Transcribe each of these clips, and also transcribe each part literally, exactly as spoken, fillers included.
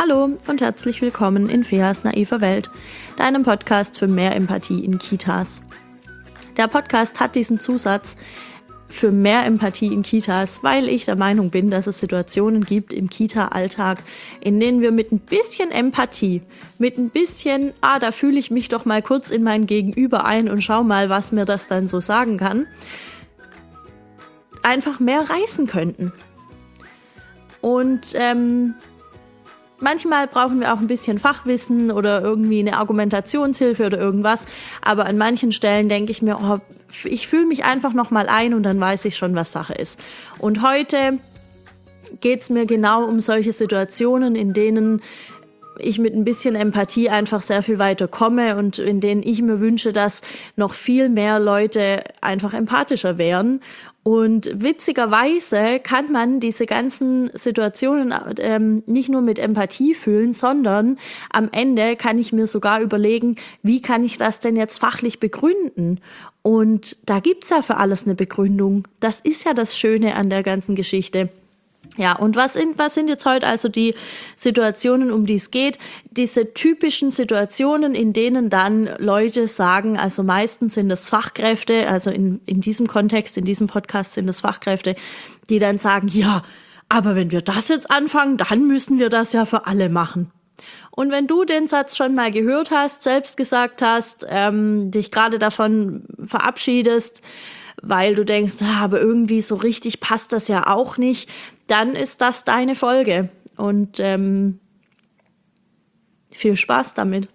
Hallo und herzlich willkommen in Feas naiver Welt, deinem Podcast für mehr Empathie in Kitas. Der Podcast hat diesen Zusatz für mehr Empathie in Kitas, weil ich der Meinung bin, dass es Situationen gibt im Kita-Alltag, in denen wir mit ein bisschen Empathie, mit ein bisschen, ah, da fühle ich mich doch mal kurz in mein Gegenüber ein und schau mal, was mir das dann so sagen kann, einfach mehr reißen könnten. Und ähm, manchmal brauchen wir auch ein bisschen Fachwissen oder irgendwie eine Argumentationshilfe oder irgendwas. Aber an manchen Stellen denke ich mir, oh, ich fühle mich einfach noch mal ein und dann weiß ich schon, was Sache ist. Und heute geht es mir genau um solche Situationen, in denen ich mit ein bisschen Empathie einfach sehr viel weiter komme und in denen ich mir wünsche, dass noch viel mehr Leute einfach empathischer wären. Und witzigerweise kann man diese ganzen Situationen ähm, nicht nur mit Empathie fühlen, sondern am Ende kann ich mir sogar überlegen, wie kann ich das denn jetzt fachlich begründen? Und da gibt's ja für alles eine Begründung. Das ist ja das Schöne an der ganzen Geschichte. Ja, und was sind, was sind jetzt heute also die Situationen, um die es geht? Diese typischen Situationen, in denen dann Leute sagen, also meistens sind es Fachkräfte, also in, in diesem Kontext, in diesem Podcast sind es Fachkräfte, die dann sagen, ja, aber wenn wir das jetzt anfangen, dann müssen wir das ja für alle machen. Und wenn du den Satz schon mal gehört hast, selbst gesagt hast, ähm, dich gerade davon verabschiedest, weil du denkst, ah, aber irgendwie so richtig passt das ja auch nicht, dann ist das deine Folge. Und ähm, viel Spaß damit.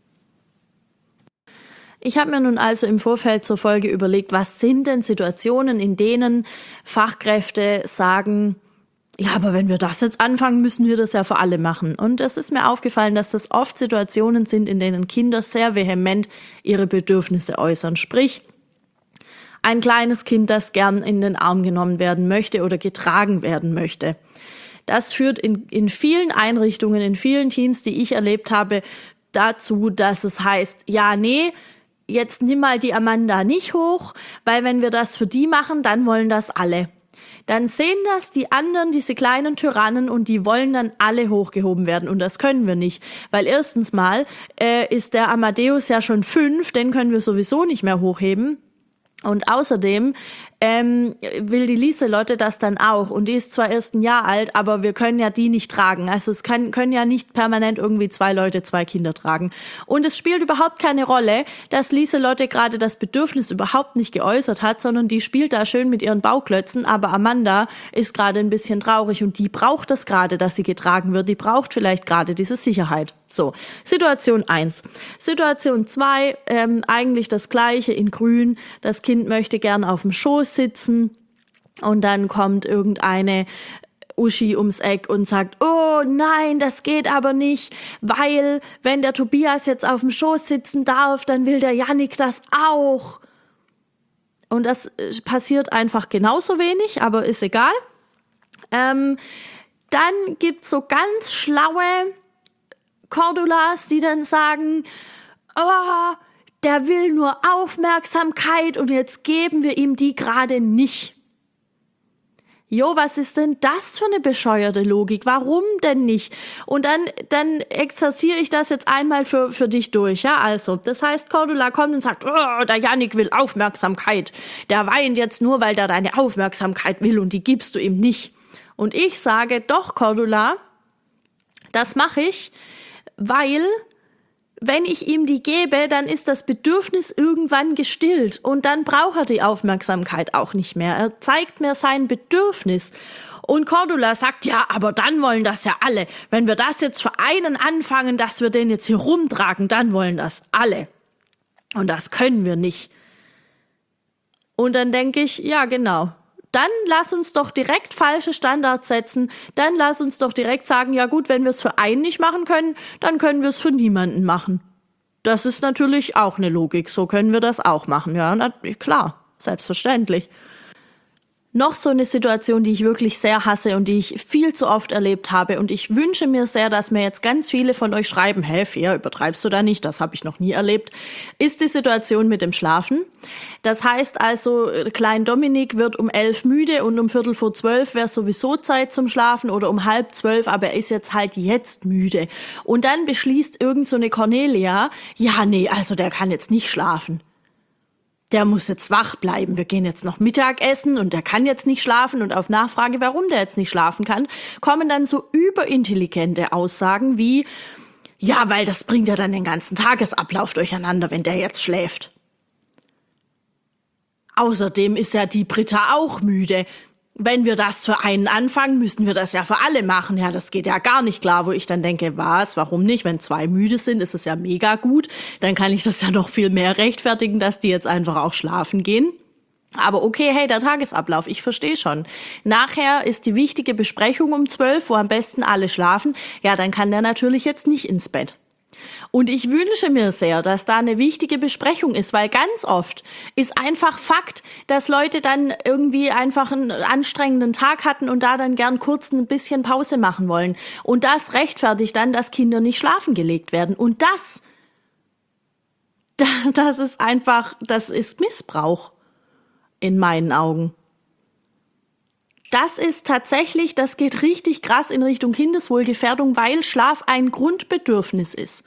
Ich habe mir nun also im Vorfeld zur Folge überlegt, was sind denn Situationen, in denen Fachkräfte sagen, ja, aber wenn wir das jetzt anfangen, müssen wir das ja für alle machen. Und es ist mir aufgefallen, dass das oft Situationen sind, in denen Kinder sehr vehement ihre Bedürfnisse äußern. Sprich, ein kleines Kind, das gern in den Arm genommen werden möchte oder getragen werden möchte. Das führt in, in vielen Einrichtungen, in vielen Teams, die ich erlebt habe, dazu, dass es heißt, ja, nee, jetzt nimm mal die Amanda nicht hoch, weil wenn wir das für die machen, dann wollen das alle. Dann sehen das die anderen, diese kleinen Tyrannen, und die wollen dann alle hochgehoben werden. Und das können wir nicht. Weil erstens mal äh, ist der Amadeus ja schon fünf, den können wir sowieso nicht mehr hochheben. Und außerdem ähm, will die Lieselotte das dann auch. Und die ist zwar erst ein Jahr alt, aber wir können ja die nicht tragen. Also es kann, können ja nicht permanent irgendwie zwei Leute, zwei Kinder tragen. Und es spielt überhaupt keine Rolle, dass Lieselotte gerade das Bedürfnis überhaupt nicht geäußert hat, sondern die spielt da schön mit ihren Bauklötzen. Aber Amanda ist gerade ein bisschen traurig und die braucht das gerade, dass sie getragen wird. Die braucht vielleicht gerade diese Sicherheit. So, Situation eins. Situation zwei, ähm, eigentlich das Gleiche in grün. Das Kind möchte gern auf dem Schoß sitzen und dann kommt irgendeine Uschi ums Eck und sagt, oh nein, das geht aber nicht, weil wenn der Tobias jetzt auf dem Schoß sitzen darf, dann will der Jannik das auch. Und das passiert einfach genauso wenig, aber ist egal. Ähm, dann gibt's so ganz schlaue Cordulas, die dann sagen, oh, der will nur Aufmerksamkeit und jetzt geben wir ihm die gerade nicht. Jo, was ist denn das für eine bescheuerte Logik? Warum denn nicht? Und dann, dann exerziere ich das jetzt einmal für, für dich durch, ja? Also, das heißt, Cordula kommt und sagt, oh, der Jannik will Aufmerksamkeit. Der weint jetzt nur, weil der deine Aufmerksamkeit will und die gibst du ihm nicht. Und ich sage, doch, Cordula, das mache ich, weil wenn ich ihm die gebe, dann ist das Bedürfnis irgendwann gestillt und dann braucht er die Aufmerksamkeit auch nicht mehr. Er zeigt mir sein Bedürfnis. Und Cordula sagt, ja, aber dann wollen das ja alle. Wenn wir das jetzt für einen anfangen, dass wir den jetzt hier rumtragen, dann wollen das alle. Und das können wir nicht. Und dann denke ich, ja, genau. Dann lass uns doch direkt falsche Standards setzen. Dann lass uns doch direkt sagen, ja gut, wenn wir es für einen nicht machen können, dann können wir es für niemanden machen. Das ist natürlich auch eine Logik. So können wir das auch machen. Ja, na, klar, selbstverständlich. Noch so eine Situation, die ich wirklich sehr hasse und die ich viel zu oft erlebt habe. Und ich wünsche mir sehr, dass mir jetzt ganz viele von euch schreiben, hä, Fia, übertreibst du da nicht? Das habe ich noch nie erlebt. Ist die Situation mit dem Schlafen. Das heißt also, Klein Dominik wird um elf müde und um Viertel vor zwölf wäre sowieso Zeit zum Schlafen oder um halb zwölf, aber er ist jetzt halt jetzt müde. Und dann beschließt irgend so eine Cornelia, ja, nee, also der kann jetzt nicht schlafen. Der muss jetzt wach bleiben. Wir gehen jetzt noch Mittagessen und der kann jetzt nicht schlafen. Und auf Nachfrage, warum der jetzt nicht schlafen kann, kommen dann so überintelligente Aussagen wie, ja, weil das bringt ja dann den ganzen Tagesablauf durcheinander, wenn der jetzt schläft. Außerdem ist ja die Britta auch müde. Wenn wir das für einen anfangen, müssen wir das ja für alle machen. Ja, das geht ja gar nicht klar, wo ich dann denke, was, warum nicht? Wenn zwei müde sind, ist es ja mega gut. Dann kann ich das ja noch viel mehr rechtfertigen, dass die jetzt einfach auch schlafen gehen. Aber okay, hey, der Tagesablauf, ich verstehe schon. Nachher ist die wichtige Besprechung um zwölf, wo am besten alle schlafen. Ja, dann kann der natürlich jetzt nicht ins Bett. Und ich wünsche mir sehr, dass da eine wichtige Besprechung ist, weil ganz oft ist einfach Fakt, dass Leute dann irgendwie einfach einen anstrengenden Tag hatten und da dann gern kurz ein bisschen Pause machen wollen. Und das rechtfertigt dann, dass Kinder nicht schlafen gelegt werden. Und das, das ist einfach, das ist Missbrauch in meinen Augen. Das ist tatsächlich, das geht richtig krass in Richtung Kindeswohlgefährdung, weil Schlaf ein Grundbedürfnis ist.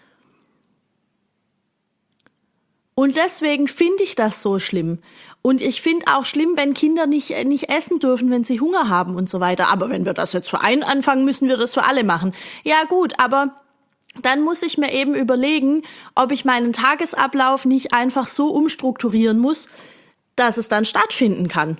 Und deswegen finde ich das so schlimm. Und ich finde auch schlimm, wenn Kinder nicht, nicht essen dürfen, wenn sie Hunger haben und so weiter. Aber wenn wir das jetzt für einen anfangen, müssen wir das für alle machen. Ja gut, aber dann muss ich mir eben überlegen, ob ich meinen Tagesablauf nicht einfach so umstrukturieren muss, dass es dann stattfinden kann.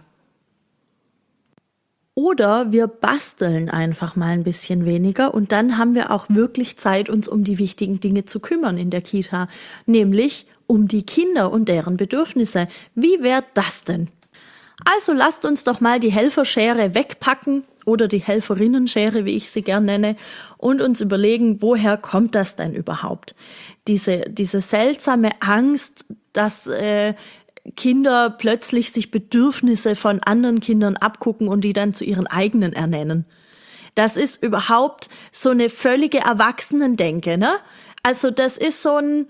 Oder wir basteln einfach mal ein bisschen weniger und dann haben wir auch wirklich Zeit, uns um die wichtigen Dinge zu kümmern in der Kita, nämlich um die Kinder und deren Bedürfnisse. Wie wäre das denn? Also lasst uns doch mal die Helferschere wegpacken oder die Helferinnenschere, wie ich sie gern nenne, und uns überlegen, woher kommt das denn überhaupt? Diese, diese seltsame Angst, dass äh, Kinder plötzlich sich Bedürfnisse von anderen Kindern abgucken und die dann zu ihren eigenen ernennen. Das ist überhaupt so eine völlige Erwachsenendenke, ne? Also das ist so ein,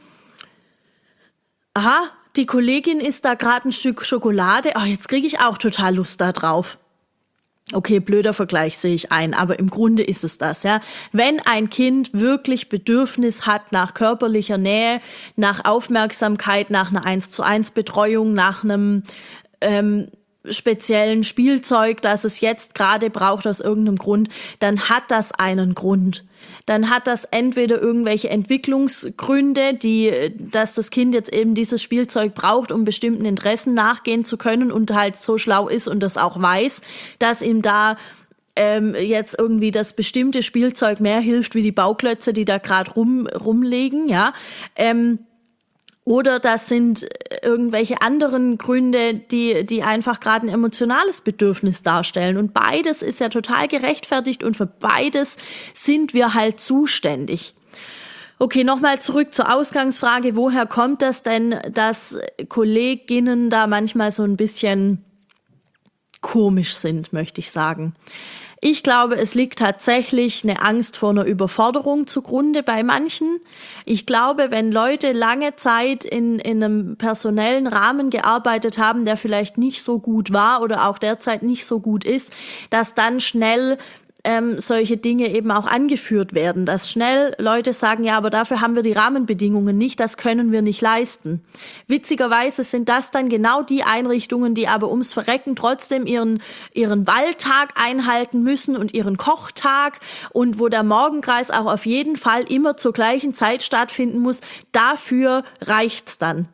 aha, die Kollegin isst da gerade ein Stück Schokolade, oh, jetzt kriege ich auch total Lust da drauf. Okay, blöder Vergleich sehe ich ein, aber im Grunde ist es das, ja. Wenn ein Kind wirklich Bedürfnis hat nach körperlicher Nähe, nach Aufmerksamkeit, nach einer eins zu eins Betreuung, nach einem ähm, speziellen Spielzeug, das es jetzt gerade braucht aus irgendeinem Grund, dann hat das einen Grund. Dann hat das entweder irgendwelche Entwicklungsgründe, die, dass das Kind jetzt eben dieses Spielzeug braucht, um bestimmten Interessen nachgehen zu können und halt so schlau ist und das auch weiß, dass ihm da ähm, jetzt irgendwie das bestimmte Spielzeug mehr hilft, wie die Bauklötze, die da gerade rum, rumliegen, ja. Ähm, Oder das sind irgendwelche anderen Gründe, die, die einfach gerade ein emotionales Bedürfnis darstellen. Und beides ist ja total gerechtfertigt und für beides sind wir halt zuständig. Okay, nochmal zurück zur Ausgangsfrage. Woher kommt das denn, dass Kolleginnen da manchmal so ein bisschen komisch sind, möchte ich sagen? Ich glaube, es liegt tatsächlich eine Angst vor einer Überforderung zugrunde bei manchen. Ich glaube, wenn Leute lange Zeit in, in einem personellen Rahmen gearbeitet haben, der vielleicht nicht so gut war oder auch derzeit nicht so gut ist, dass dann schnell ähm, solche Dinge eben auch angeführt werden, dass schnell Leute sagen, ja, aber dafür haben wir die Rahmenbedingungen nicht, das können wir nicht leisten. Witzigerweise sind das dann genau die Einrichtungen, die aber ums Verrecken trotzdem ihren, ihren Waldtag einhalten müssen und ihren Kochtag und wo der Morgenkreis auch auf jeden Fall immer zur gleichen Zeit stattfinden muss. Dafür reicht's dann.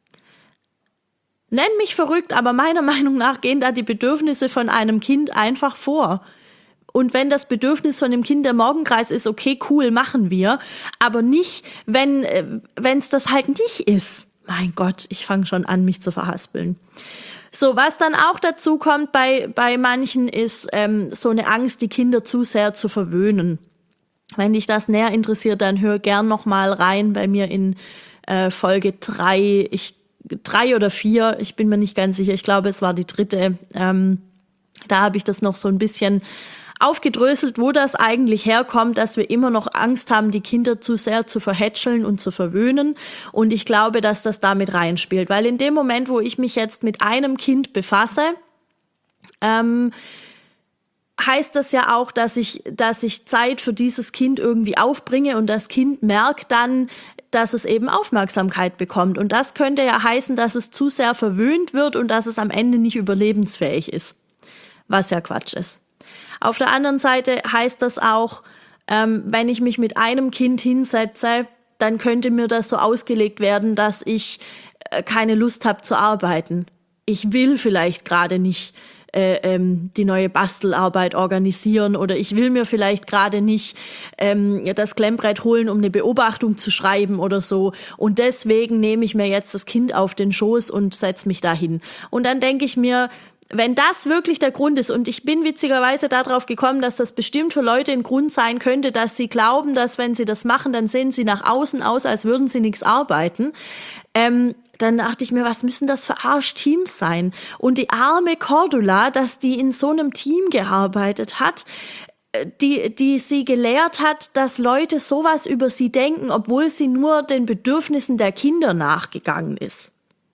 Nenn mich verrückt, aber meiner Meinung nach gehen da die Bedürfnisse von einem Kind einfach vor. Und wenn das Bedürfnis von dem Kind der Morgenkreis ist, okay, cool, machen wir. Aber nicht, wenn äh, es das halt nicht ist. Mein Gott, ich fange schon an, mich zu verhaspeln. So, was dann auch dazu kommt bei, bei manchen, ist ähm, so eine Angst, die Kinder zu sehr zu verwöhnen. Wenn dich das näher interessiert, dann hör gern noch mal rein bei mir in äh, Folge drei, ich, drei oder vier, ich bin mir nicht ganz sicher, ich glaube, es war die dritte, ähm, Da habe ich das noch so ein bisschen aufgedröselt, wo das eigentlich herkommt, dass wir immer noch Angst haben, die Kinder zu sehr zu verhätscheln und zu verwöhnen. Und ich glaube, dass das damit reinspielt. Weil in dem Moment, wo ich mich jetzt mit einem Kind befasse, ähm, heißt das ja auch, dass ich, dass ich Zeit für dieses Kind irgendwie aufbringe und das Kind merkt dann, dass es eben Aufmerksamkeit bekommt. Und das könnte ja heißen, dass es zu sehr verwöhnt wird und dass es am Ende nicht überlebensfähig ist. Was ja Quatsch ist. Auf der anderen Seite heißt das auch, ähm, wenn ich mich mit einem Kind hinsetze, dann könnte mir das so ausgelegt werden, dass ich äh, keine Lust habe zu arbeiten. Ich will vielleicht gerade nicht Äh, ähm, die neue Bastelarbeit organisieren oder ich will mir vielleicht gerade nicht ähm, das Klemmbrett holen, um eine Beobachtung zu schreiben oder so. Und deswegen nehme ich mir jetzt das Kind auf den Schoß und setze mich dahin. Und dann denke ich mir, wenn das wirklich der Grund ist, und ich bin witzigerweise darauf gekommen, dass das bestimmt für Leute ein Grund sein könnte, dass sie glauben, dass wenn sie das machen, dann sehen sie nach außen aus, als würden sie nichts arbeiten. Ähm, dann dachte ich mir, was müssen das für Arschteams sein? Und die arme Cordula, dass die in so einem Team gearbeitet hat, die, die sie gelehrt hat, dass Leute sowas über sie denken, obwohl sie nur den Bedürfnissen der Kinder nachgegangen ist.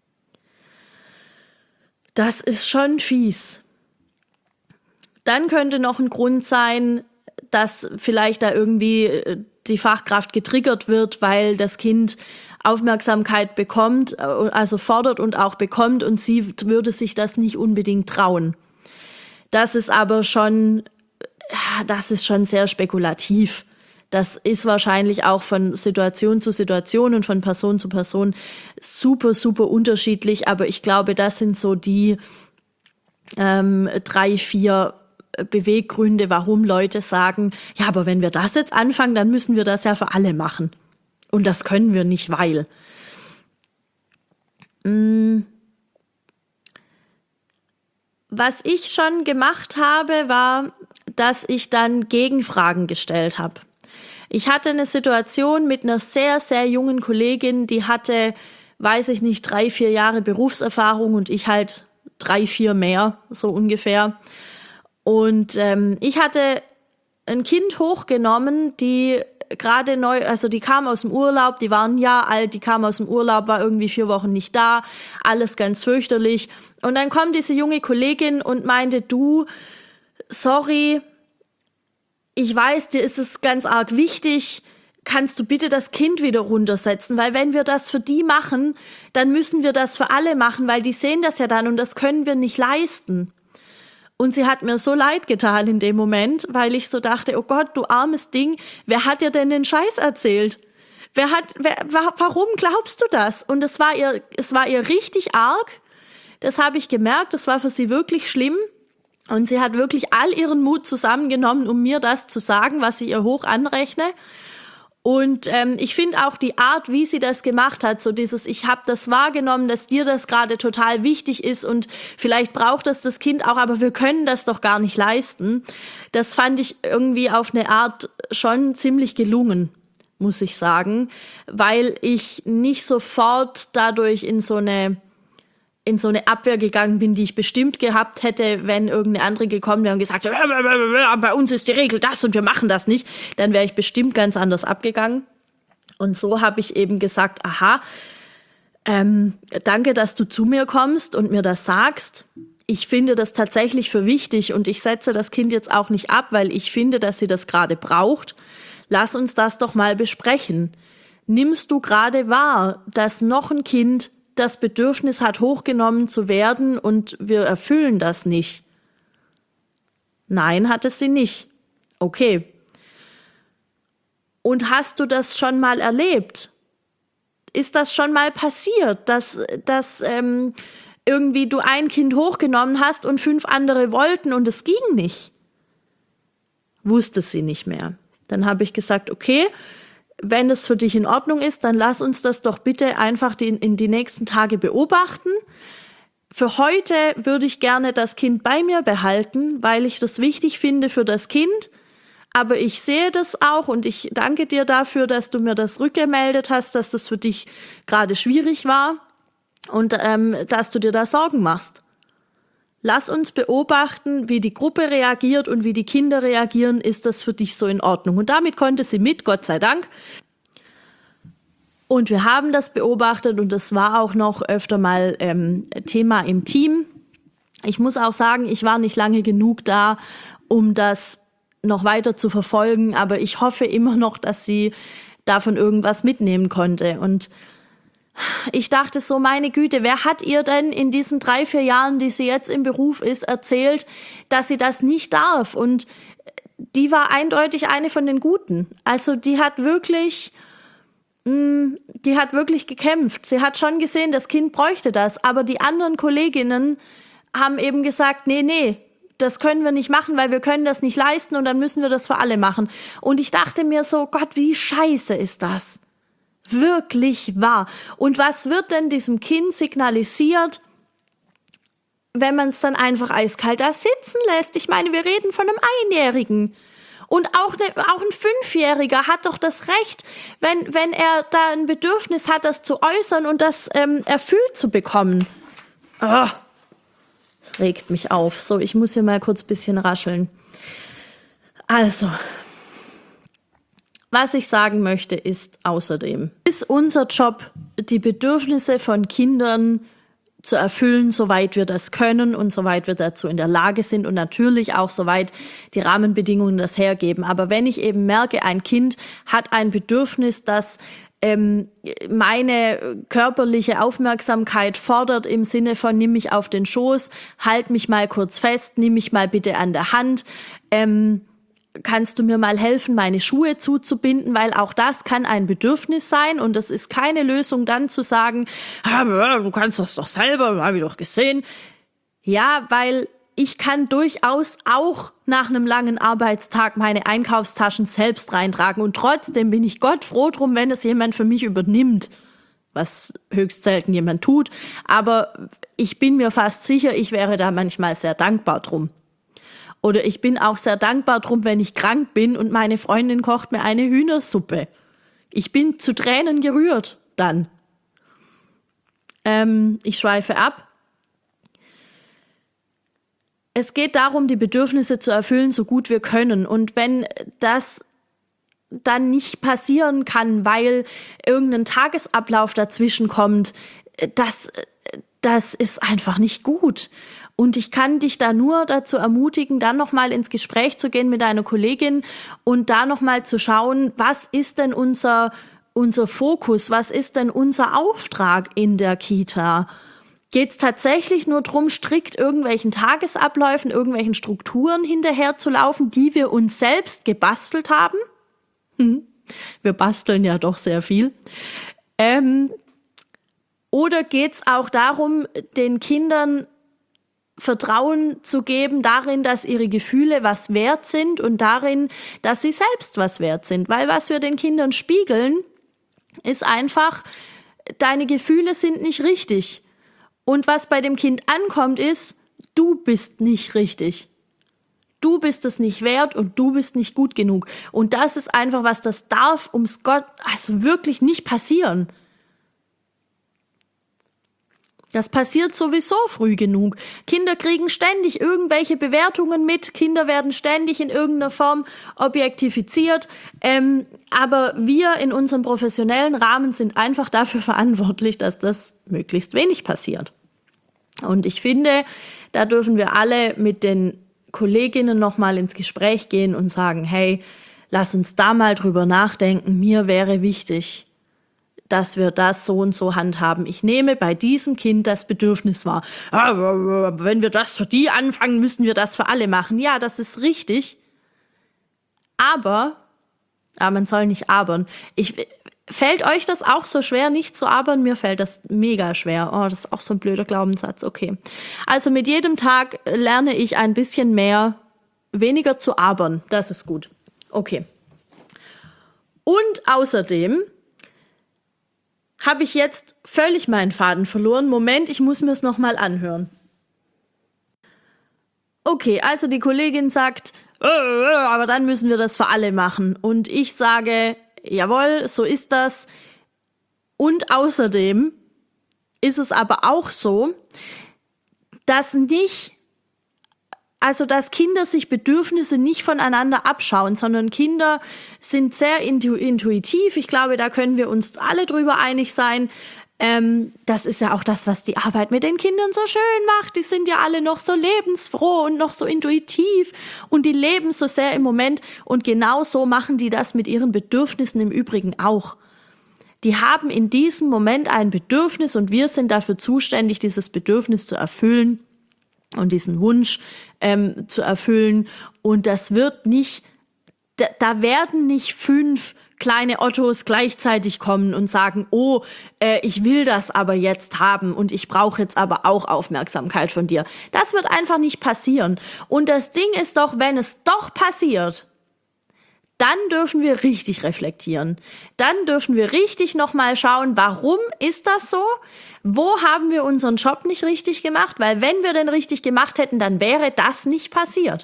Das ist schon fies. Dann könnte noch ein Grund sein, dass vielleicht da irgendwie die Fachkraft getriggert wird, weil das Kind Aufmerksamkeit bekommt, also fordert und auch bekommt und sie würde sich das nicht unbedingt trauen. Das ist aber schon, das ist schon sehr spekulativ. Das ist wahrscheinlich auch von Situation zu Situation und von Person zu Person super, super unterschiedlich. Aber ich glaube, das sind so die ähm, drei, vier Beweggründe, warum Leute sagen, ja, aber wenn wir das jetzt anfangen, dann müssen wir das ja für alle machen. Und das können wir nicht, weil. Was ich schon gemacht habe, war, dass ich dann Gegenfragen gestellt habe. Ich hatte eine Situation mit einer sehr, sehr jungen Kollegin, die hatte, weiß ich nicht, drei, vier Jahre Berufserfahrung und ich halt drei, vier mehr, so ungefähr. Und ähm, ich hatte ein Kind hochgenommen, die gerade neu, also die kam aus dem Urlaub, die war ein Jahr alt, die kam aus dem Urlaub, war irgendwie vier Wochen nicht da, alles ganz fürchterlich. Und dann kommt diese junge Kollegin und meinte, du, sorry, ich weiß, dir ist es ganz arg wichtig, kannst du bitte das Kind wieder runtersetzen, weil wenn wir das für die machen, dann müssen wir das für alle machen, weil die sehen das ja dann und das können wir nicht leisten. Und sie hat mir so leid getan in dem Moment, weil ich so dachte, oh Gott, du armes Ding, wer hat dir denn den Scheiß erzählt? Wer hat, wer, warum glaubst du das? Und es war ihr, es war ihr richtig arg. Das habe ich gemerkt, das war für sie wirklich schlimm. Und sie hat wirklich all ihren Mut zusammengenommen, um mir das zu sagen, was ich ihr hoch anrechne. Und ähm, ich finde auch die Art, wie sie das gemacht hat, so dieses, ich habe das wahrgenommen, dass dir das gerade total wichtig ist und vielleicht braucht das das Kind auch, aber wir können das doch gar nicht leisten. Das fand ich irgendwie auf eine Art schon ziemlich gelungen, muss ich sagen, weil ich nicht sofort dadurch in so eine in so eine Abwehr gegangen bin, die ich bestimmt gehabt hätte, wenn irgendeine andere gekommen wäre und gesagt hätte, bei uns ist die Regel das und wir machen das nicht, dann wäre ich bestimmt ganz anders abgegangen. Und so habe ich eben gesagt, aha, ähm, danke, dass du zu mir kommst und mir das sagst. Ich finde das tatsächlich für wichtig und ich setze das Kind jetzt auch nicht ab, weil ich finde, dass sie das gerade braucht. Lass uns das doch mal besprechen. Nimmst du gerade wahr, dass noch ein Kind das Bedürfnis hat, hochgenommen zu werden und wir erfüllen das nicht? Nein, hat es sie nicht. Okay. Und hast du das schon mal erlebt? Ist das schon mal passiert, dass, dass ähm, irgendwie du ein Kind hochgenommen hast und fünf andere wollten und es ging nicht? Wusste sie nicht mehr. Dann habe ich gesagt, okay, wenn es für dich in Ordnung ist, dann lass uns das doch bitte einfach die, in die nächsten Tage beobachten. Für heute würde ich gerne das Kind bei mir behalten, weil ich das wichtig finde für das Kind. Aber ich sehe das auch und ich danke dir dafür, dass du mir das rückgemeldet hast, dass das für dich gerade schwierig war und ähm, dass du dir da Sorgen machst. Lass uns beobachten, wie die Gruppe reagiert und wie die Kinder reagieren. Ist das für dich so in Ordnung? Und damit konnte sie mit, Gott sei Dank. Und wir haben das beobachtet und das war auch noch öfter mal ähm, Thema im Team. Ich muss auch sagen, ich war nicht lange genug da, um das noch weiter zu verfolgen, aber ich hoffe immer noch, dass sie davon irgendwas mitnehmen konnte. Und ich dachte so, meine Güte, wer hat ihr denn in diesen drei, vier Jahren, die sie jetzt im Beruf ist, erzählt, dass sie das nicht darf? Und die war eindeutig eine von den Guten. Also die hat wirklich... Die hat wirklich gekämpft. Sie hat schon gesehen, das Kind bräuchte das. Aber die anderen Kolleginnen haben eben gesagt, nee, nee, das können wir nicht machen, weil wir können das nicht leisten und dann müssen wir das für alle machen. Und ich dachte mir so, Gott, wie scheiße ist das? Wirklich wahr. Und was wird denn diesem Kind signalisiert, wenn man es dann einfach eiskalt da sitzen lässt? Ich meine, wir reden von einem Einjährigen. Und auch, ne, auch ein Fünfjähriger hat doch das Recht, wenn, wenn er da ein Bedürfnis hat, das zu äußern und das ähm, erfüllt zu bekommen. Oh, das regt mich auf. So, ich muss hier mal kurz ein bisschen rascheln. Also, was ich sagen möchte, ist außerdem, ist unser Job, die Bedürfnisse von Kindern zu erfüllen, soweit wir das können und soweit wir dazu in der Lage sind und natürlich auch soweit die Rahmenbedingungen das hergeben. Aber wenn ich eben merke, ein Kind hat ein Bedürfnis, das ähm, meine körperliche Aufmerksamkeit fordert im Sinne von nimm mich auf den Schoß, halt mich mal kurz fest, nimm mich mal bitte an der Hand, ähm, kannst du mir mal helfen, meine Schuhe zuzubinden, weil auch das kann ein Bedürfnis sein und das ist keine Lösung dann zu sagen, du kannst das doch selber, habe ich doch gesehen. Ja, weil ich kann durchaus auch nach einem langen Arbeitstag meine Einkaufstaschen selbst reintragen und trotzdem bin ich Gott froh drum, wenn es jemand für mich übernimmt, was höchst selten jemand tut, aber ich bin mir fast sicher, ich wäre da manchmal sehr dankbar drum. Oder ich bin auch sehr dankbar drum, wenn ich krank bin und meine Freundin kocht mir eine Hühnersuppe. Ich bin zu Tränen gerührt dann. Ähm, ich schweife ab. Es geht darum, die Bedürfnisse zu erfüllen, so gut wir können. Und wenn das dann nicht passieren kann, weil irgendein Tagesablauf dazwischen kommt, das, das ist einfach nicht gut. Und ich kann dich da nur dazu ermutigen, dann nochmal ins Gespräch zu gehen mit deiner Kollegin und da nochmal zu schauen, was ist denn unser, unser Fokus, was ist denn unser Auftrag in der Kita? Geht es tatsächlich nur darum, strikt irgendwelchen Tagesabläufen, irgendwelchen Strukturen hinterher zu laufen, die wir uns selbst gebastelt haben? Hm. Wir basteln ja doch sehr viel. Ähm, oder geht es auch darum, den Kindern Vertrauen zu geben darin, dass ihre Gefühle was wert sind und darin, dass sie selbst was wert sind. Weil was wir den Kindern spiegeln, ist einfach, deine Gefühle sind nicht richtig. Und was bei dem Kind ankommt, ist, du bist nicht richtig. Du bist es nicht wert und du bist nicht gut genug. Und das ist einfach was, das darf ums Gott, also wirklich nicht passieren. Das passiert sowieso früh genug. Kinder kriegen ständig irgendwelche Bewertungen mit. Kinder werden ständig in irgendeiner Form objektifiziert. Ähm, aber wir in unserem professionellen Rahmen sind einfach dafür verantwortlich, dass das möglichst wenig passiert. Und ich finde, da dürfen wir alle mit den Kolleginnen nochmal ins Gespräch gehen und sagen, hey, lass uns da mal drüber nachdenken. Mir wäre wichtig, dass wir das so und so handhaben. Ich nehme bei diesem Kind das Bedürfnis wahr. Wenn wir das für die anfangen, müssen wir das für alle machen. Ja, das ist richtig. Aber, aber man soll nicht abern. Ich, fällt euch das auch so schwer, nicht zu abern? Mir fällt das mega schwer. Oh, das ist auch so ein blöder Glaubenssatz. Okay. Also mit jedem Tag lerne ich ein bisschen mehr, weniger zu abern. Das ist gut. Okay. Und außerdem habe ich jetzt völlig meinen Faden verloren. Moment, ich muss mir es nochmal anhören. Okay, also die Kollegin sagt, äh, aber dann müssen wir das für alle machen. Und ich sage, jawohl, so ist das. Und außerdem ist es aber auch so, dass nicht Also, dass Kinder sich Bedürfnisse nicht voneinander abschauen, sondern Kinder sind sehr intu- intuitiv. Ich glaube, da können wir uns alle drüber einig sein. Ähm, das ist ja auch das, was die Arbeit mit den Kindern so schön macht. Die sind ja alle noch so lebensfroh und noch so intuitiv und die leben so sehr im Moment. Und genau so machen die das mit ihren Bedürfnissen im Übrigen auch. Die haben in diesem Moment ein Bedürfnis und wir sind dafür zuständig, dieses Bedürfnis zu erfüllen und diesen Wunsch ähm, zu erfüllen. Und das wird nicht, da, da werden nicht fünf kleine Ottos gleichzeitig kommen und sagen, oh, äh, ich will das aber jetzt haben und ich brauche jetzt aber auch Aufmerksamkeit von dir. Das wird einfach nicht passieren. Und das Ding ist doch, wenn es doch passiert, dann dürfen wir richtig reflektieren. Dann dürfen wir richtig nochmal schauen, warum ist das so? Wo haben wir unseren Job nicht richtig gemacht? Weil wenn wir den richtig gemacht hätten, dann wäre das nicht passiert.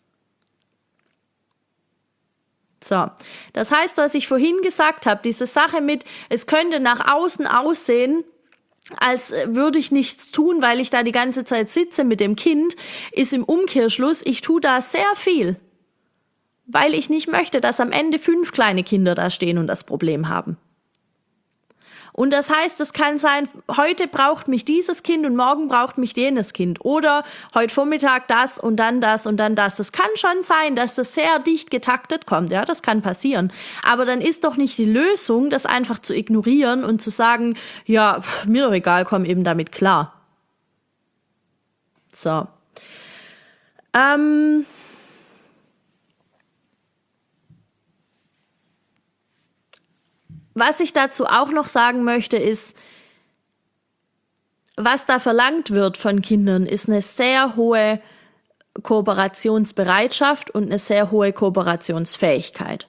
So, das heißt, was ich vorhin gesagt habe, diese Sache mit, es könnte nach außen aussehen, als würde ich nichts tun, weil ich da die ganze Zeit sitze mit dem Kind, ist im Umkehrschluss, ich tue da sehr viel. Weil ich nicht möchte, dass am Ende fünf kleine Kinder da stehen und das Problem haben. Und das heißt, es kann sein, heute braucht mich dieses Kind und morgen braucht mich jenes Kind. Oder heute Vormittag das und dann das und dann das. Es kann schon sein, dass das sehr dicht getaktet kommt. Ja, das kann passieren. Aber dann ist doch nicht die Lösung, das einfach zu ignorieren und zu sagen, ja, pff, mir doch egal, komm eben damit klar. So. Ähm... Was ich dazu auch noch sagen möchte, ist, was da verlangt wird von Kindern, ist eine sehr hohe Kooperationsbereitschaft und eine sehr hohe Kooperationsfähigkeit.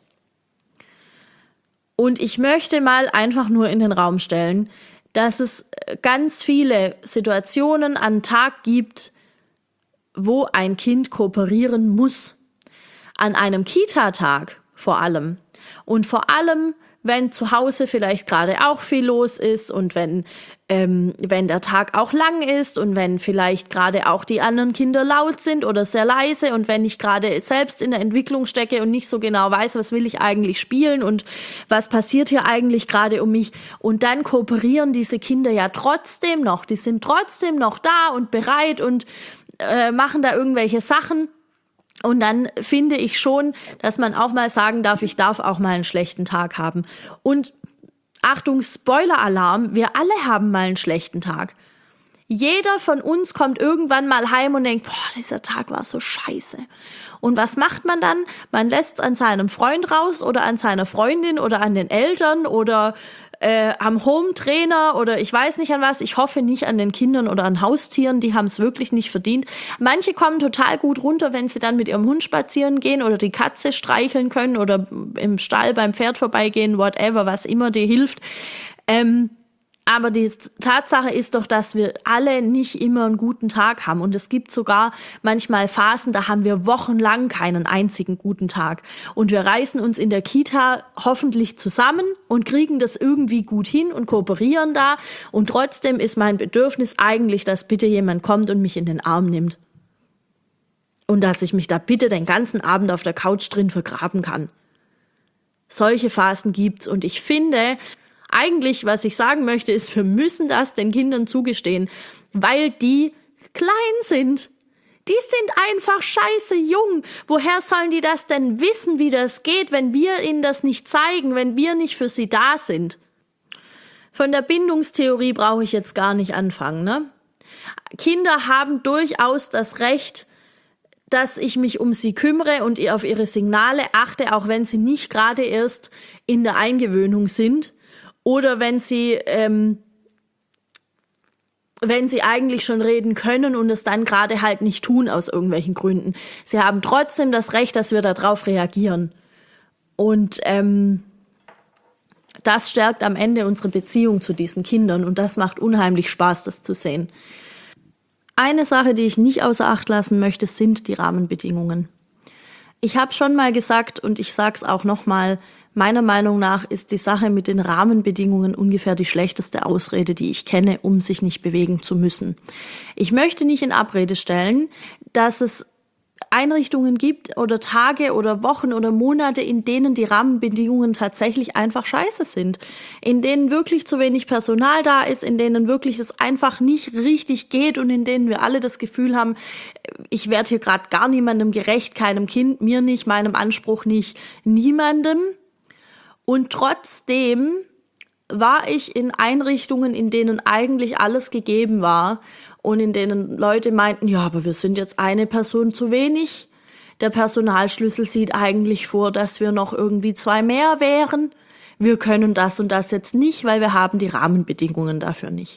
Und ich möchte mal einfach nur in den Raum stellen, dass es ganz viele Situationen an den Tag gibt, wo ein Kind kooperieren muss. An einem Kita-Tag vor allem. Und vor allem, wenn zu Hause vielleicht gerade auch viel los ist und wenn, ähm, wenn der Tag auch lang ist und wenn vielleicht gerade auch die anderen Kinder laut sind oder sehr leise und wenn ich gerade selbst in der Entwicklung stecke und nicht so genau weiß, was will ich eigentlich spielen und was passiert hier eigentlich gerade um mich. Und dann kooperieren diese Kinder ja trotzdem noch. Die sind trotzdem noch da und bereit und äh, machen da irgendwelche Sachen. Und dann finde ich schon, dass man auch mal sagen darf, ich darf auch mal einen schlechten Tag haben. Und Achtung, Spoiler-Alarm, wir alle haben mal einen schlechten Tag. Jeder von uns kommt irgendwann mal heim und denkt, boah, dieser Tag war so scheiße. Und was macht man dann? Man lässt es an seinem Freund raus oder an seiner Freundin oder an den Eltern oder äh, am Home-Trainer oder ich weiß nicht an was. Ich hoffe nicht an den Kindern oder an Haustieren, die haben es wirklich nicht verdient. Manche kommen total gut runter, wenn sie dann mit ihrem Hund spazieren gehen oder die Katze streicheln können oder im Stall beim Pferd vorbeigehen, whatever, was immer dir hilft. Ähm, Aber die Tatsache ist doch, dass wir alle nicht immer einen guten Tag haben. Und es gibt sogar manchmal Phasen, da haben wir wochenlang keinen einzigen guten Tag. Und wir reißen uns in der Kita hoffentlich zusammen und kriegen das irgendwie gut hin und kooperieren da. Und trotzdem ist mein Bedürfnis eigentlich, dass bitte jemand kommt und mich in den Arm nimmt. Und dass ich mich da bitte den ganzen Abend auf der Couch drin vergraben kann. Solche Phasen gibt's. Und ich finde, eigentlich, was ich sagen möchte, ist, wir müssen das den Kindern zugestehen, weil die klein sind. Die sind einfach scheiße jung. Woher sollen die das denn wissen, wie das geht, wenn wir ihnen das nicht zeigen, wenn wir nicht für sie da sind? Von der Bindungstheorie brauche ich jetzt gar nicht anfangen, ne? Kinder haben durchaus das Recht, dass ich mich um sie kümmere und auf ihre Signale achte, auch wenn sie nicht gerade erst in der Eingewöhnung sind. Oder wenn sie, ähm, wenn sie eigentlich schon reden können und es dann gerade halt nicht tun aus irgendwelchen Gründen. Sie haben trotzdem das Recht, dass wir darauf reagieren. Und ähm, das stärkt am Ende unsere Beziehung zu diesen Kindern und das macht unheimlich Spaß, das zu sehen. Eine Sache, die ich nicht außer Acht lassen möchte, sind die Rahmenbedingungen. Ich habe schon mal gesagt und ich sage es auch nochmal, meiner Meinung nach ist die Sache mit den Rahmenbedingungen ungefähr die schlechteste Ausrede, die ich kenne, um sich nicht bewegen zu müssen. Ich möchte nicht in Abrede stellen, dass es Einrichtungen gibt oder Tage oder Wochen oder Monate, in denen die Rahmenbedingungen tatsächlich einfach scheiße sind, in denen wirklich zu wenig Personal da ist, in denen wirklich es einfach nicht richtig geht und in denen wir alle das Gefühl haben, ich werde hier gerade gar niemandem gerecht, keinem Kind, mir nicht, meinem Anspruch nicht, niemandem. Und trotzdem war ich in Einrichtungen, in denen eigentlich alles gegeben war und in denen Leute meinten, ja, aber wir sind jetzt eine Person zu wenig. Der Personalschlüssel sieht eigentlich vor, dass wir noch irgendwie zwei mehr wären. Wir können das und das jetzt nicht, weil wir haben die Rahmenbedingungen dafür nicht.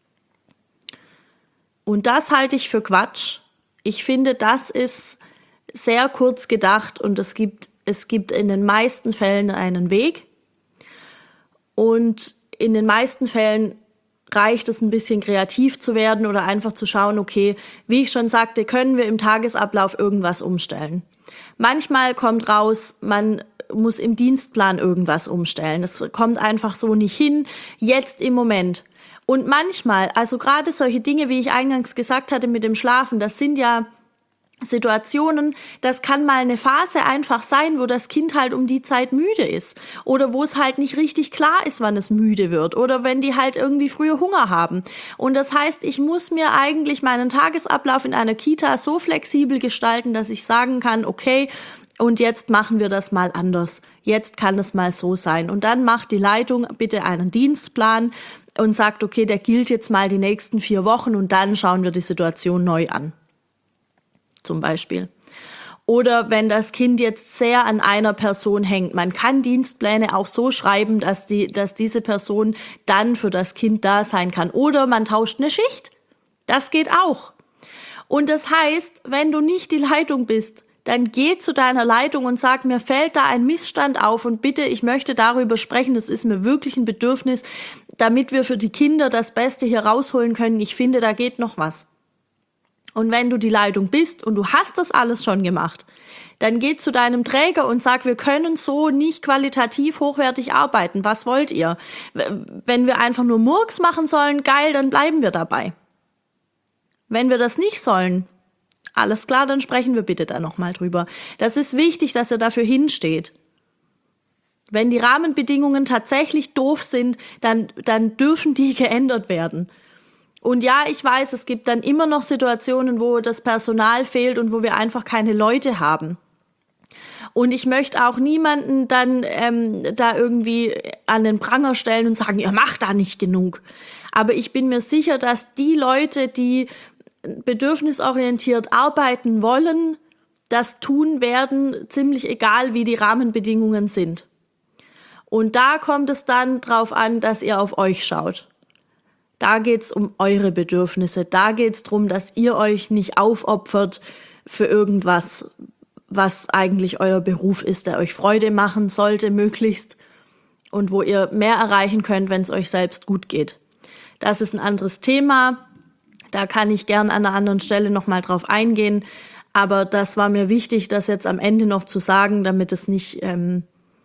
Und das halte ich für Quatsch. Ich finde, das ist sehr kurz gedacht und es gibt, es gibt in den meisten Fällen einen Weg. Und in den meisten Fällen reicht es ein bisschen kreativ zu werden oder einfach zu schauen, okay, wie ich schon sagte, können wir im Tagesablauf irgendwas umstellen. Manchmal kommt raus, man muss im Dienstplan irgendwas umstellen. Das kommt einfach so nicht hin, jetzt im Moment. Und manchmal, also gerade solche Dinge, wie ich eingangs gesagt hatte mit dem Schlafen, das sind ja Situationen, das kann mal eine Phase einfach sein, wo das Kind halt um die Zeit müde ist oder wo es halt nicht richtig klar ist, wann es müde wird oder wenn die halt irgendwie früher Hunger haben. Und das heißt, ich muss mir eigentlich meinen Tagesablauf in einer Kita so flexibel gestalten, dass ich sagen kann, okay, und jetzt machen wir das mal anders. Jetzt kann es mal so sein. Und dann macht die Leitung bitte einen Dienstplan und sagt, okay, der gilt jetzt mal die nächsten vier Wochen und dann schauen wir die Situation neu an. Zum Beispiel. Oder wenn das Kind jetzt sehr an einer Person hängt. Man kann Dienstpläne auch so schreiben, dass die, dass diese Person dann für das Kind da sein kann. Oder man tauscht eine Schicht. Das geht auch. Und das heißt, wenn du nicht die Leitung bist, dann geh zu deiner Leitung und sag, mir fällt da ein Missstand auf und bitte, ich möchte darüber sprechen, das ist mir wirklich ein Bedürfnis, damit wir für die Kinder das Beste hier rausholen können. Ich finde, da geht noch was. Und wenn du die Leitung bist und du hast das alles schon gemacht, dann geh zu deinem Träger und sag, wir können so nicht qualitativ hochwertig arbeiten. Was wollt ihr? Wenn wir einfach nur Murks machen sollen, geil, dann bleiben wir dabei. Wenn wir das nicht sollen, alles klar, dann sprechen wir bitte da nochmal drüber. Das ist wichtig, dass ihr dafür hinsteht. Wenn die Rahmenbedingungen tatsächlich doof sind, dann, dann dürfen die geändert werden. Und ja, ich weiß, es gibt dann immer noch Situationen, wo das Personal fehlt und wo wir einfach keine Leute haben. Und ich möchte auch niemanden dann ähm, da irgendwie an den Pranger stellen und sagen, ihr macht da nicht genug. Aber ich bin mir sicher, dass die Leute, die bedürfnisorientiert arbeiten wollen, das tun werden, ziemlich egal, wie die Rahmenbedingungen sind. Und da kommt es dann drauf an, dass ihr auf euch schaut. Da geht's um eure Bedürfnisse. Da geht's drum, dass ihr euch nicht aufopfert für irgendwas, was eigentlich euer Beruf ist, der euch Freude machen sollte, möglichst. Und wo ihr mehr erreichen könnt, wenn es euch selbst gut geht. Das ist ein anderes Thema. Da kann ich gern an einer anderen Stelle nochmal drauf eingehen. Aber das war mir wichtig, das jetzt am Ende noch zu sagen, damit es nicht, ähm,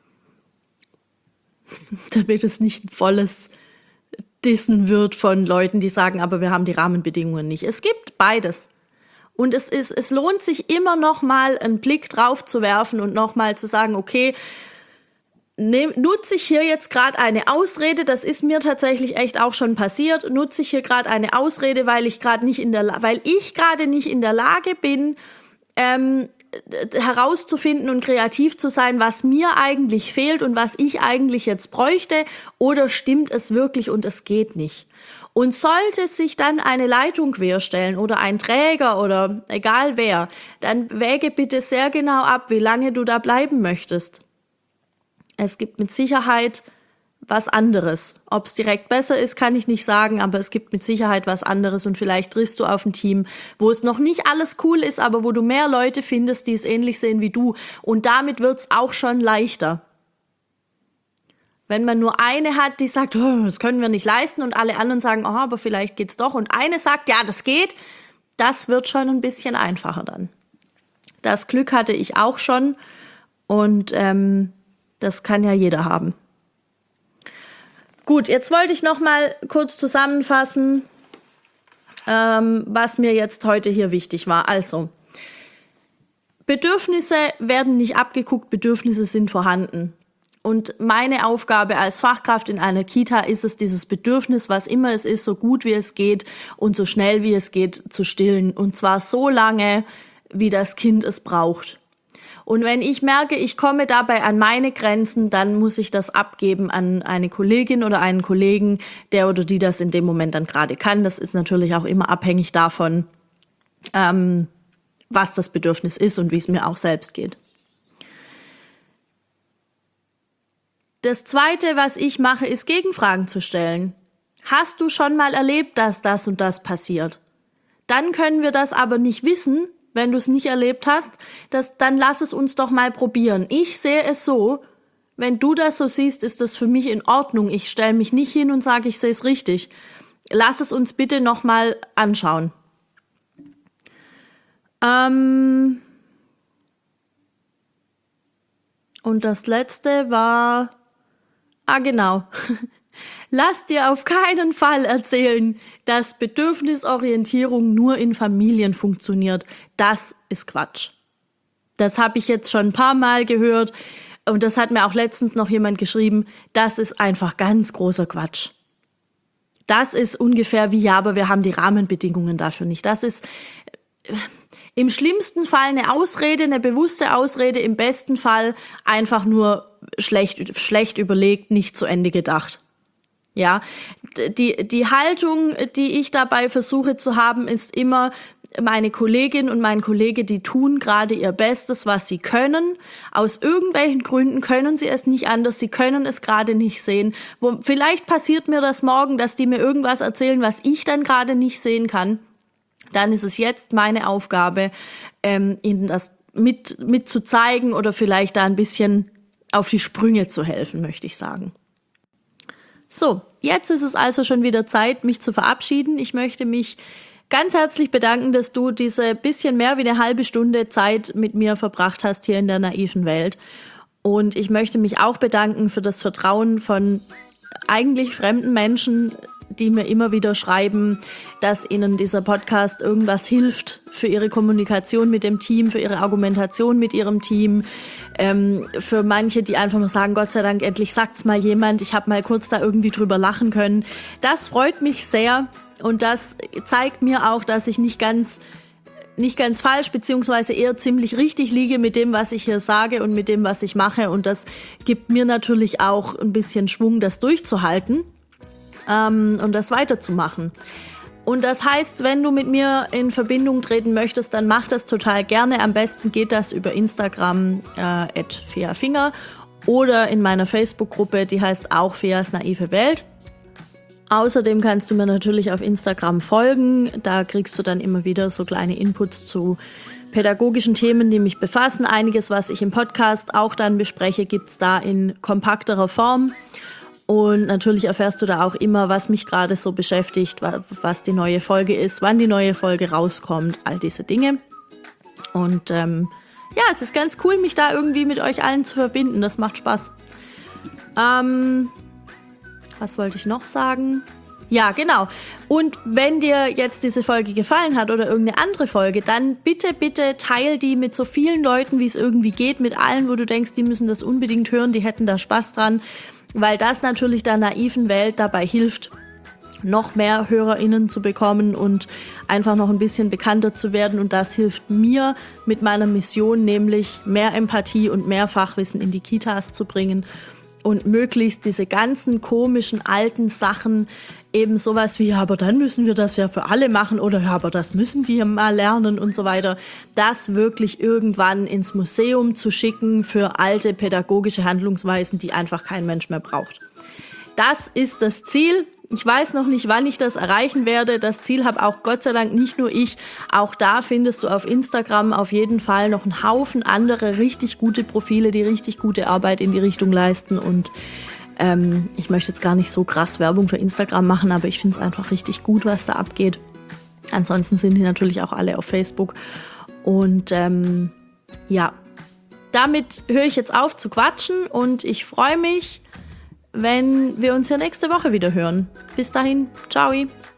damit es nicht ein volles Dissen wird von Leuten, die sagen, aber wir haben die Rahmenbedingungen nicht. Es gibt beides. Und es ist, es lohnt sich immer noch mal einen Blick drauf zu werfen und noch mal zu sagen, okay, ne, nutze ich hier jetzt gerade eine Ausrede, das ist mir tatsächlich echt auch schon passiert, nutze ich hier gerade eine Ausrede, weil ich gerade nicht in der, weil ich gerade nicht in der Lage bin, ähm, herauszufinden und kreativ zu sein, was mir eigentlich fehlt und was ich eigentlich jetzt bräuchte, oder stimmt es wirklich und es geht nicht? Und sollte sich dann eine Leitung querstellen oder ein Träger oder egal wer, dann wäge bitte sehr genau ab, wie lange du da bleiben möchtest. Es gibt mit Sicherheit was anderes. Ob es direkt besser ist, kann ich nicht sagen, aber es gibt mit Sicherheit was anderes und vielleicht triffst du auf ein Team, wo es noch nicht alles cool ist, aber wo du mehr Leute findest, die es ähnlich sehen wie du, und damit wird's auch schon leichter. Wenn man nur eine hat, die sagt, oh, das können wir nicht leisten, und alle anderen sagen, oh, aber vielleicht geht's doch, und eine sagt, ja, das geht, das wird schon ein bisschen einfacher dann. Das Glück hatte ich auch schon, und ähm, das kann ja jeder haben. Gut, jetzt wollte ich noch mal kurz zusammenfassen, ähm, was mir jetzt heute hier wichtig war. Also, Bedürfnisse werden nicht abgeguckt, Bedürfnisse sind vorhanden. Und meine Aufgabe als Fachkraft in einer Kita ist es, dieses Bedürfnis, was immer es ist, so gut wie es geht und so schnell wie es geht, zu stillen. Und zwar so lange, wie das Kind es braucht. Und wenn ich merke, ich komme dabei an meine Grenzen, dann muss ich das abgeben an eine Kollegin oder einen Kollegen, der oder die das in dem Moment dann gerade kann. Das ist natürlich auch immer abhängig davon, ähm, was das Bedürfnis ist und wie es mir auch selbst geht. Das Zweite, was ich mache, ist Gegenfragen zu stellen. Hast du schon mal erlebt, dass das und das passiert? Dann können wir das aber nicht wissen, wenn du es nicht erlebt hast. Das, dann lass es uns doch mal probieren. Ich sehe es so, wenn du das so siehst, ist das für mich in Ordnung. Ich stelle mich nicht hin und sage, ich sehe es richtig. Lass es uns bitte noch mal anschauen. Ähm und das Letzte war... Ah, genau. Lass dir auf keinen Fall erzählen, dass Bedürfnisorientierung nur in Familien funktioniert. Das ist Quatsch. Das habe ich jetzt schon ein paar Mal gehört und das hat mir auch letztens noch jemand geschrieben. Das ist einfach ganz großer Quatsch. Das ist ungefähr wie, ja, aber wir haben die Rahmenbedingungen dafür nicht. Das ist im schlimmsten Fall eine Ausrede, eine bewusste Ausrede, im besten Fall einfach nur schlecht, schlecht überlegt, nicht zu Ende gedacht. Ja, die, die Haltung, die ich dabei versuche zu haben, ist immer, meine Kollegin und mein Kollege, die tun gerade ihr Bestes, was sie können. Aus irgendwelchen Gründen können sie es nicht anders, sie können es gerade nicht sehen. Wo, vielleicht passiert mir das morgen, dass die mir irgendwas erzählen, was ich dann gerade nicht sehen kann. Dann ist es jetzt meine Aufgabe, ähm, ihnen das mit, mit zu zeigen oder vielleicht da ein bisschen auf die Sprünge zu helfen, möchte ich sagen. So, jetzt ist es also schon wieder Zeit, mich zu verabschieden. Ich möchte mich ganz herzlich bedanken, dass du diese bisschen mehr wie eine halbe Stunde Zeit mit mir verbracht hast hier in der naiven Welt. Und ich möchte mich auch bedanken für das Vertrauen von eigentlich fremden Menschen, die mir immer wieder schreiben, dass ihnen dieser Podcast irgendwas hilft für ihre Kommunikation mit dem Team, für ihre Argumentation mit ihrem Team. Ähm, für manche, die einfach nur sagen, Gott sei Dank, endlich sagt's mal jemand, ich habe mal kurz da irgendwie drüber lachen können. Das freut mich sehr und das zeigt mir auch, dass ich nicht ganz nicht ganz falsch, beziehungsweise eher ziemlich richtig liege mit dem, was ich hier sage und mit dem, was ich mache. Und das gibt mir natürlich auch ein bisschen Schwung, das durchzuhalten. Um das weiterzumachen. Und das heißt, wenn du mit mir in Verbindung treten möchtest, dann mach das total gerne. Am besten geht das über Instagram äh, at feafinger oder in meiner Facebook-Gruppe, die heißt auch Feas naive Welt. Außerdem kannst du mir natürlich auf Instagram folgen. Da kriegst du dann immer wieder so kleine Inputs zu pädagogischen Themen, die mich befassen. Einiges, was ich im Podcast auch dann bespreche, gibt's da in kompakterer Form. Und natürlich erfährst du da auch immer, was mich gerade so beschäftigt, was die neue Folge ist, wann die neue Folge rauskommt, all diese Dinge. Und ähm, ja, es ist ganz cool, mich da irgendwie mit euch allen zu verbinden. Das macht Spaß. Ähm, was wollte ich noch sagen? Ja, genau. Und wenn dir jetzt diese Folge gefallen hat oder irgendeine andere Folge, dann bitte, bitte teil die mit so vielen Leuten, wie es irgendwie geht, mit allen, wo du denkst, die müssen das unbedingt hören, die hätten da Spaß dran. Weil das natürlich der naiven Welt dabei hilft, noch mehr HörerInnen zu bekommen und einfach noch ein bisschen bekannter zu werden. Und das hilft mir mit meiner Mission, nämlich mehr Empathie und mehr Fachwissen in die Kitas zu bringen und möglichst diese ganzen komischen alten Sachen, eben sowas wie, ja, aber dann müssen wir das ja für alle machen oder ja, aber das müssen die mal lernen und so weiter, das wirklich irgendwann ins Museum zu schicken für alte pädagogische Handlungsweisen, die einfach kein Mensch mehr braucht. Das ist das Ziel. Ich weiß noch nicht, wann ich das erreichen werde. Das Ziel habe auch Gott sei Dank nicht nur ich. Auch da findest du auf Instagram auf jeden Fall noch einen Haufen andere richtig gute Profile, die richtig gute Arbeit in die Richtung leisten. Und ähm, ich möchte jetzt gar nicht so krass Werbung für Instagram machen, aber ich finde es einfach richtig gut, was da abgeht. Ansonsten sind die natürlich auch alle auf Facebook. Und ähm, ja, damit höre ich jetzt auf zu quatschen und ich freue mich, wenn wir uns ja nächste Woche wieder hören. Bis dahin, ciao.